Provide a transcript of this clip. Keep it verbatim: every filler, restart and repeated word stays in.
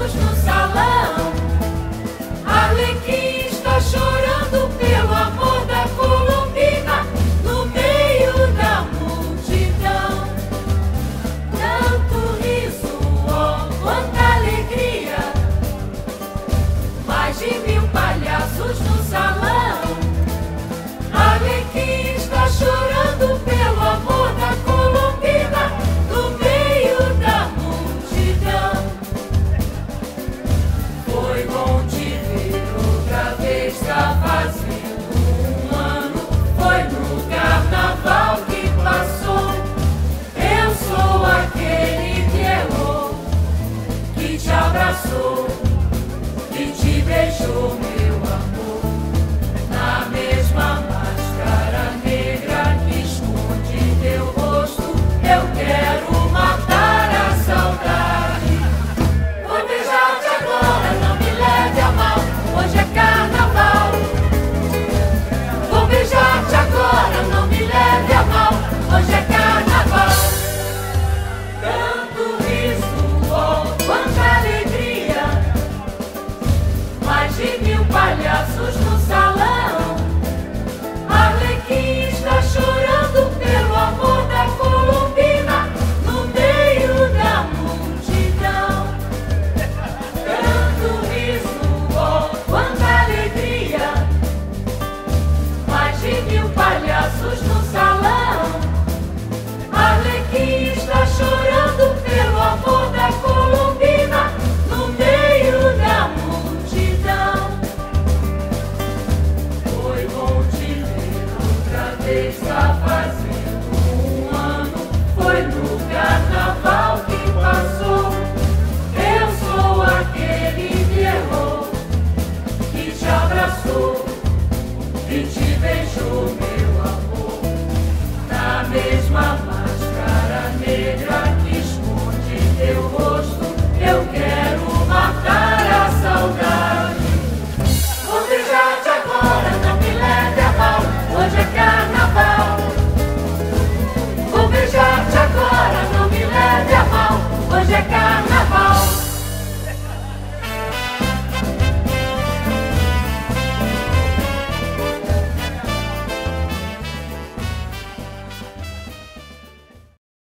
palhaços no salão. Arlequim está chorando pelo amor da Colombina no meio da multidão. Tanto riso, oh, quanta alegria! Mais de mil palhaços no salão. Arlequim está chorando pelo amor da Colombina no meio da multidão. Foi bom te ver outra vez, tá fazendo um ano. Foi no carnaval que passou. Eu sou aquele que errou, que te abraçou, que te beijou.